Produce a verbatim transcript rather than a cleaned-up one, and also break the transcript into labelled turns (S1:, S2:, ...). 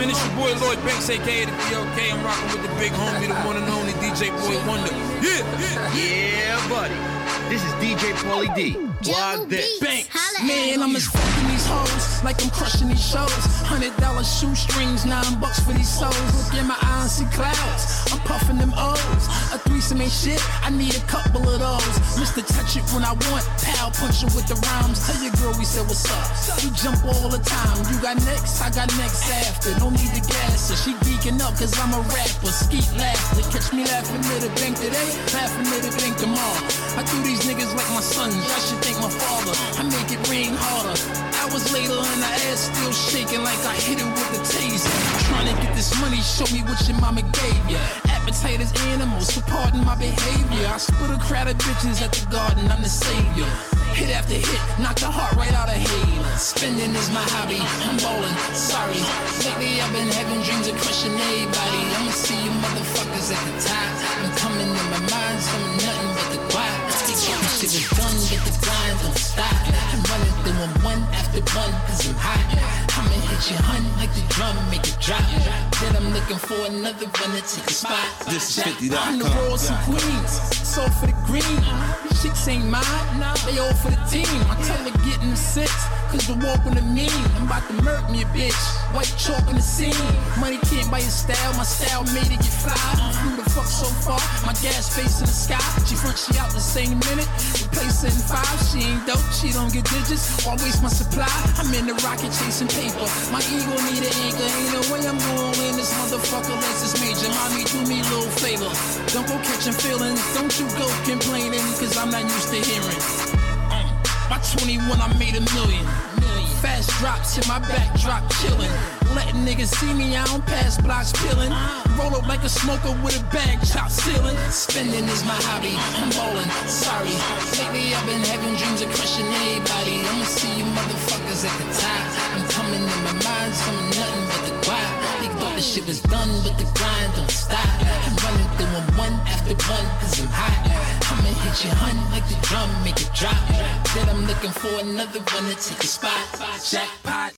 S1: And it's your boy Lloyd Banks, aka the B L K. I'm rocking with the big homie, the one and only D J Boy Wonder. Yeah, yeah,
S2: yeah, buddy. This is D J Paulie D. Blog this.
S3: Banks. Man, I'm as fucking these hoes like I'm crushing these shows. Hundred dollar shoestrings, nine bucks for these souls. Look in my eyes, see clouds. I'm puffing them O's. A threesome ain't shit. I need a couple of those. Mister Touch it when I want. Pal punching with the rhymes. Tell your girl we said what's up. We jump all the time. You got next, I got next after. No need to gas her. She geeking up cause I'm a rapper. Skeet laughter. Catch me laughing at the bank today. Laughing at the bank tomorrow. I do these niggas like my sons. I should thank my father. I make it rain harder. Hours later and the ass still shaking like I hit it with a taser. Trying to get this money, show me what your mama gave ya. Appetite is animals, so pardon my behavior. I split a crowd of bitches at the garden, I'm the savior. Hit after hit, knock the heart right out of here. Spending is my hobby, I'm ballin', sorry. Lately I've been having dreams of crushing everybody. I'ma see you motherfuckers at the top. I'm coming in my mind, some nothing but the guap. Shit is done, but the grind don't stop. I'm running through them one after one, cause I'm hot. I'ma hit you, hun, like the drum, make it drop. Then I'm looking for another one to take a spot.
S1: This is fifty dot com.
S3: I'm the Royals and Queens, it's all for the green. Chicks ain't mine, they all for the team. I tell her get in the six, cause the walk on the mean. I'm about to murk me a bitch, white chalk in the scene. Money can't buy your style, my style made it get fly. Flew the fuck so far, my gas face in the sky. She front, she out the same minute, replace it in five. She ain't dope, she don't get digits, or waste my supply. I'm in the rocket chasing paper, my ego need an anchor. Ain't no way I'm going in this motherfucker unless it's major. Mommy, do me a little favor, don't go catching feelings. Don't you go complaining, cause I'm not used to hearing. uh, By twenty-one I made a million. Fast drops, hit my backdrop chillin'. Letting niggas see me, I don't pass blocks peeling. Roll up like a smoker with a bag chop ceiling. Spending is my hobby, I'm ballin', sorry. Lately I've been having dreams of crushing everybody. I'ma see you motherfuckers at the top. I'm coming in my mind, some nothing but the guap. They thought the shit was done, but the grind don't stop. I'm running through them one after one, cause I'm hot. I'ma hit you, hun, like the drum, make it drop. Then I'm looking for another one to take a spot. Jackpot.